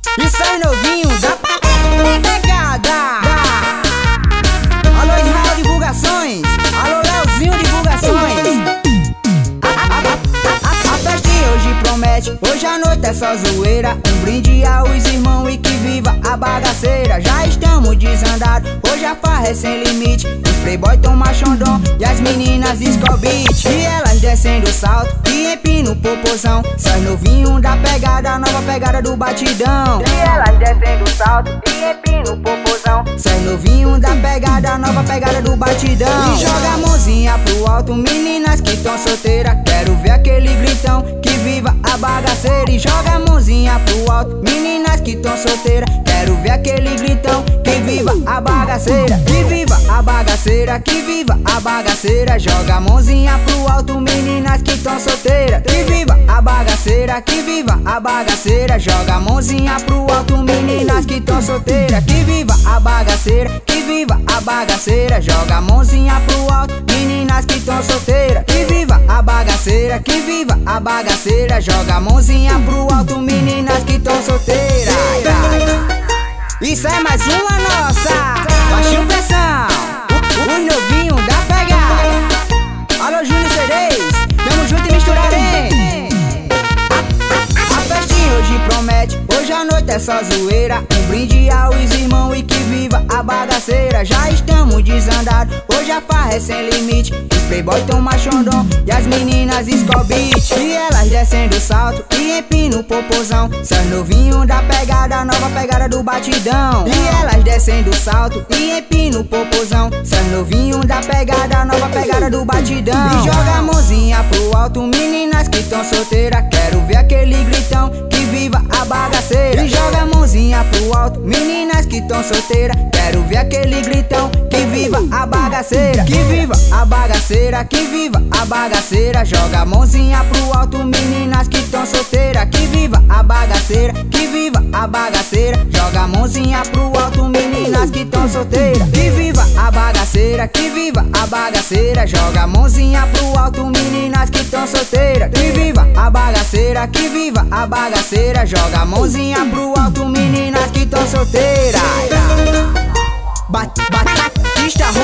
Isso aí, novinho, dá pegada. Alô, Israel Divulgações. Alô, Leozinho Divulgações. A festinha hoje promete, hoje a noite é só zoeira. Um brinde aos irmãos e que viva a bagaceira. Já estamos desandados, hoje a farra é sem limite. Os playboy tão machondom e as meninas discobite. E elas descendo o salto e empina o popozão. Sai novinho da pegada, nova pegada do batidão. E elas descendo o salto e empina o popozão. Sai novinho da pegada, nova pegada do batidão. E joga a mãozinha pro alto, meninas que tão solteiras. Quero ver aquele gritão, que viva a bagaceira. E joga a mãozinha pro alto, meninas que tão solteiras. Quero ver aquele gritão, que viva a bagaceira. Que viva a bagaceira, que viva a bagaceira. Joga a mãozinha pro alto, meninas que tão solteiras. Que viva a bagaceira, que viva a bagaceira. Joga a mãozinha pro alto, meninas que tão solteiras. Que viva a bagaceira, que viva a bagaceira. Joga a mãozinha pro alto, meninas que tão solteiras. Que viva a bagaceira, que viva a bagaceira. Joga a mãozinha pro alto, meninas que tão solteiras. Isso é mais uma nossa, baixinho pressão, o novinho da pegada. Alô, Júnior CDs, tamo junto e misturarei. A festinha hoje promete, hoje a noite é só zoeira. Um brinde aos irmãos e que viva a bagaceira. Já estamos desandados, hoje a farra é sem limite. Os playboy tão machondom e as meninas escobite. E elas descendo o salto e empina o popozão. Sai novinho da pegada, nova pegada do batidão. E elas descendo o salto e empina o popozão. Sai novinho da pegada, nova pegada do batidão. E joga a mãozinha pro alto, meninas que tão solteiras. Quero ver aquele gritão, que viva a bagaceira. E joga a mãozinha pro alto, meninas que tão solteiras. Quero ver aquele gritão, que viva a bagaceira. Que viva a bagaceira, que viva a bagaceira. Joga a mãozinha pro alto, meninas que tão solteiras. Que viva a bagaceira, que viva a bagaceira. Joga a mãozinha pro alto, meninas que tão solteiras. Que viva a bagaceira, que viva a bagaceira. Joga a mãozinha pro alto, meninas que tão solteiras. Que viva a bagaceira, que viva a bagaceira. Joga a mãozinha pro alto, meninas que tão solteiras. Batista